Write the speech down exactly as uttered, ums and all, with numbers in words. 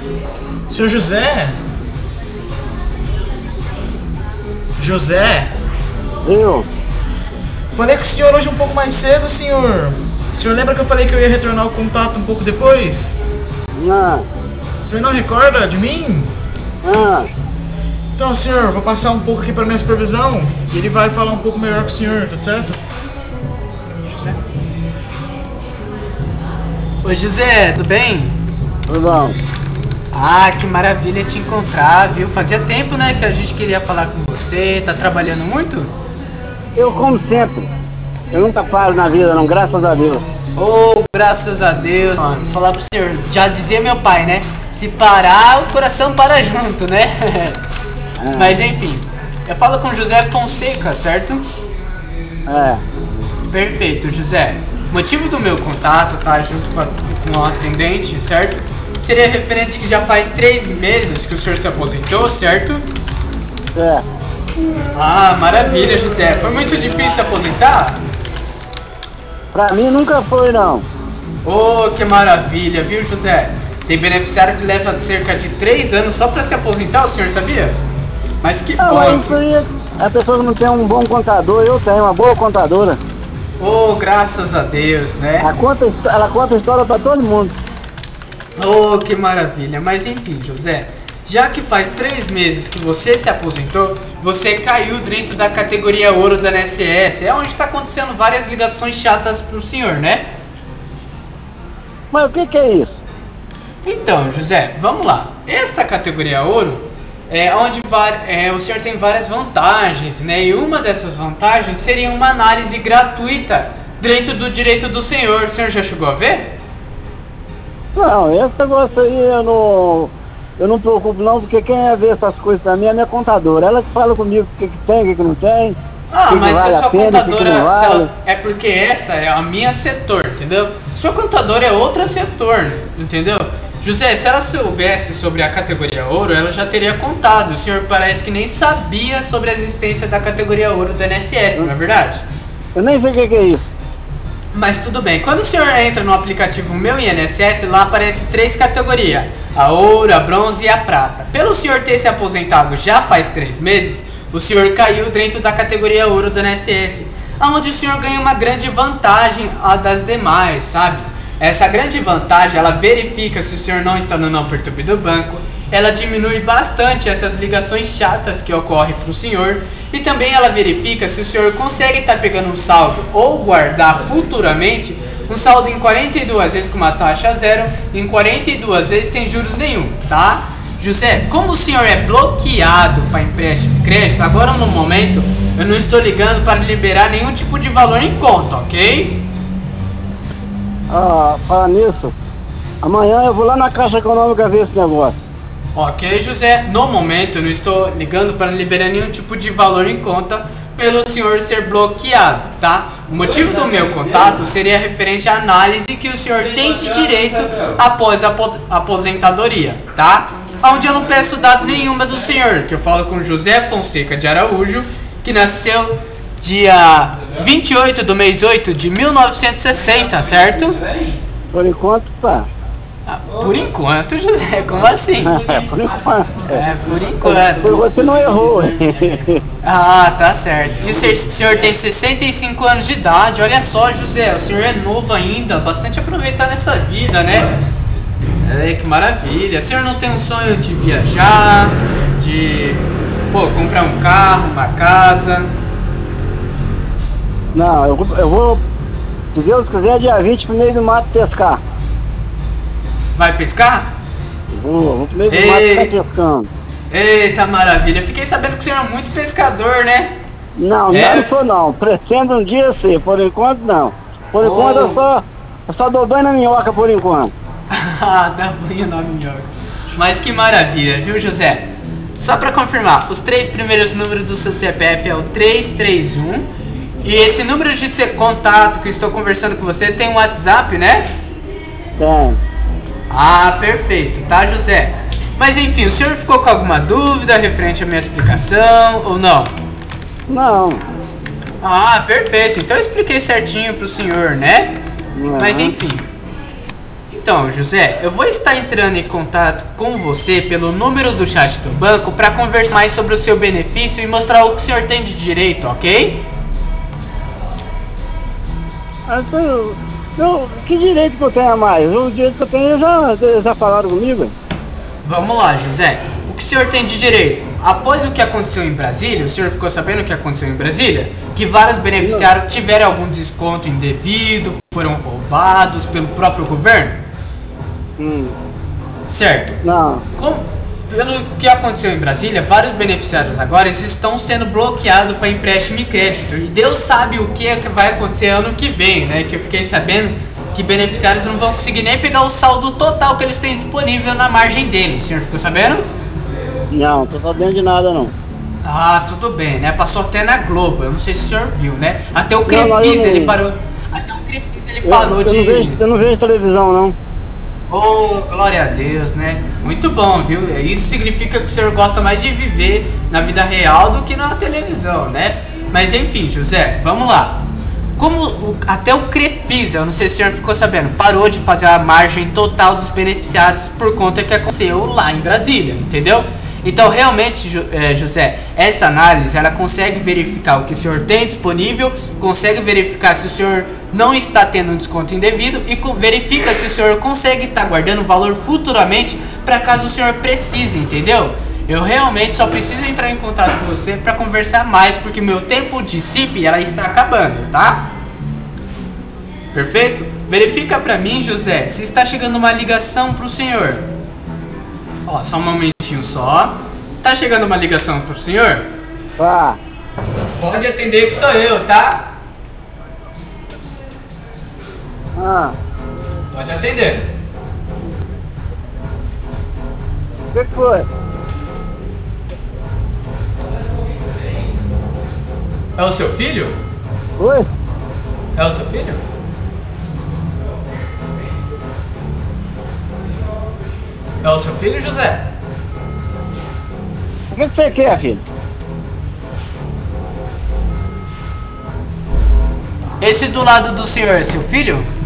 Senhor José? José? Eu? Falei com o senhor hoje um pouco mais cedo, senhor. O senhor lembra que eu falei que eu ia retornar o contato um pouco depois? Não. O senhor não recorda de mim? Ah. Então, senhor, vou passar um pouco aqui para minha supervisão e ele vai falar um pouco melhor com o senhor, tá certo? José? Oi, José, tudo bem? Tudo bom. Ah, que maravilha te encontrar, viu? Fazia tempo, né, que a gente queria falar com você. Tá trabalhando muito? Eu como sempre. Eu nunca paro na vida, não, graças a Deus. Oh, graças a Deus, mano. Falar pro senhor, já dizia meu pai, né? Se parar, o coração para junto, né? É. Mas enfim, eu falo com José Fonseca, certo? É. Perfeito, José. Motivo do meu contato, tá? Junto com, a, com o atendente, certo? Seria referente que já faz três meses que o senhor se aposentou, certo? É. Ah, maravilha, José. Foi muito difícil se aposentar? Pra mim nunca foi, não. Oh, que maravilha, viu, José? Tem beneficiário que leva cerca de três anos só pra se aposentar, o senhor sabia? Mas que Ah, bom. mas isso aí, a pessoa que não tem um bom contador, eu tenho uma boa contadora. Oh, graças a Deus, né? Ela conta, ela conta história pra todo mundo. Oh, que maravilha. Mas enfim, José, já que faz três meses que você se aposentou, você caiu dentro da categoria ouro da N S S. É onde está acontecendo várias ligações chatas pro senhor, né? Mas o que que é isso? Então, José, vamos lá. Esta categoria ouro é onde é, o senhor tem várias vantagens, né? E uma dessas vantagens seria uma análise gratuita dentro do direito do senhor. O senhor já chegou a ver? Não, esse negócio aí eu não, eu não me preocupo não, porque quem é ver essas coisas pra mim é a minha contadora. Ela que fala comigo o que, que tem, o que, que não tem. Ah, que mas que se vale a sua a pena, contadora, que que não se vale. ela, é porque essa é a minha setor, entendeu? Sua contadora é outra setor, entendeu? José, se ela soubesse sobre a categoria ouro, ela já teria contado. O senhor parece que nem sabia sobre a existência da categoria ouro do N S S, não é verdade? Eu nem sei o que, que é isso. Mas tudo bem, quando o senhor entra no aplicativo Meu I N S S, lá aparece três categorias: a ouro, a bronze e a prata. Pelo senhor ter se aposentado já faz três meses, o senhor caiu dentro da categoria ouro do N S S, onde o senhor ganha uma grande vantagem a das demais, sabe? Essa grande vantagem, ela verifica se o senhor não está no não perturbe do banco, ela diminui bastante essas ligações chatas que ocorrem para o senhor, e também ela verifica se o senhor consegue estar pegando um saldo ou guardar futuramente um saldo em quarenta e duas vezes com uma taxa zero, em quarenta e duas vezes sem juros nenhum, tá? José, como o senhor é bloqueado para empréstimo e crédito, agora no momento eu não estou ligando para liberar nenhum tipo de valor em conta, ok? Ah, fala nisso. Amanhã eu vou lá na Caixa Econômica ver esse negócio. Ok, José, no momento eu não estou ligando para liberar nenhum tipo de valor em conta pelo senhor ser bloqueado, tá? O motivo do meu contato seria referente à análise que o senhor tem de direito após a aposentadoria, tá? Onde eu não peço dados nenhuma do senhor, que eu falo com José Fonseca de Araújo, que nasceu dia vinte e oito do mês oito de mil novecentos e sessenta, certo? Por enquanto tá. Ah, por enquanto, José, como assim? É, por enquanto. É, por enquanto. Você não errou. Ah, tá certo. E o senhor, o senhor tem sessenta e cinco anos de idade, olha só, José, o senhor é novo ainda, bastante aproveitar nessa vida, né? É, que maravilha. O senhor não tem um sonho de viajar, de, pô, comprar um carro, uma casa? Não, eu, eu vou, se Deus quiser, dia vinte pro meio do mato pescar. Vai pescar? Vou, vou pro meio do Ei. mato ficar pescando. Eita maravilha, fiquei sabendo que o senhor é muito pescador, né? Não, É. não sou não. Pretendo um dia ser, por enquanto não. Por Oh. enquanto eu só, eu só dou banho na minhoca por enquanto. Ah, dá banho na minhoca. Mas que maravilha, viu, José? Só pra confirmar, os três primeiros números do seu C P F é o três três um. E esse número de ser contato que eu estou conversando com você tem um WhatsApp, né? Tem. Ah, perfeito, tá, José? Mas enfim, o senhor ficou com alguma dúvida referente à minha explicação ou não? Não. Ah, perfeito. Então eu expliquei certinho pro senhor, né? Uhum. Mas enfim. Então, José, eu vou estar entrando em contato com você pelo número do chat do banco para conversar mais sobre o seu benefício e mostrar o que o senhor tem de direito, ok? Ah, então, eu, que direito que eu tenho a mais? O direito que eu tenho já, já falaram comigo. Vamos lá, José. O que o senhor tem de direito? Após o que aconteceu em Brasília, o senhor ficou sabendo o que aconteceu em Brasília? Que vários beneficiários tiveram algum desconto indevido, foram roubados pelo próprio governo? Hum. Certo. Não. Como, pelo que aconteceu em Brasília, vários beneficiários agora eles estão sendo bloqueados para empréstimo e crédito. E Deus sabe o que, é que vai acontecer ano que vem, né? Que eu fiquei sabendo que beneficiários não vão conseguir nem pegar o saldo total que eles têm disponível na margem deles. O senhor ficou sabendo? Não, tô sabendo de nada não. Ah, tudo bem, né? Passou até na Globo, eu não sei se o senhor viu, né? Até o Não, Crefisa, mas eu não- ele parou. Até o Crefisa, ele Eu, parou eu de. não vejo, eu não vejo televisão não. Oh, glória a Deus, né? Muito bom, viu? Isso significa que o senhor gosta mais de viver na vida real do que na televisão, né? Mas enfim, José, vamos lá. Como o- até o Crefisa, eu não sei se o senhor ficou sabendo, parou de fazer a margem total dos beneficiários por conta que aconteceu lá em Brasília, entendeu? Então, realmente, Ju- eh, José, essa análise, ela consegue verificar o que o senhor tem disponível, consegue verificar se o senhor não está tendo um desconto indevido e co- verifica se o senhor consegue estar guardando valor futuramente para caso o senhor precise, entendeu? Eu realmente só preciso entrar em contato com você para conversar mais, porque meu tempo de C I P ela está acabando, tá? Perfeito? Verifica para mim, José, se está chegando uma ligação para o senhor. Ó, só um momentinho só. Tá chegando uma ligação pro senhor? Tá. Pode atender que sou eu, tá? Ah, Pode atender. o que que foi? É o seu filho? Oi? É o seu filho? É o seu filho, José? O que que você quer, filho? Esse do lado do senhor é seu filho?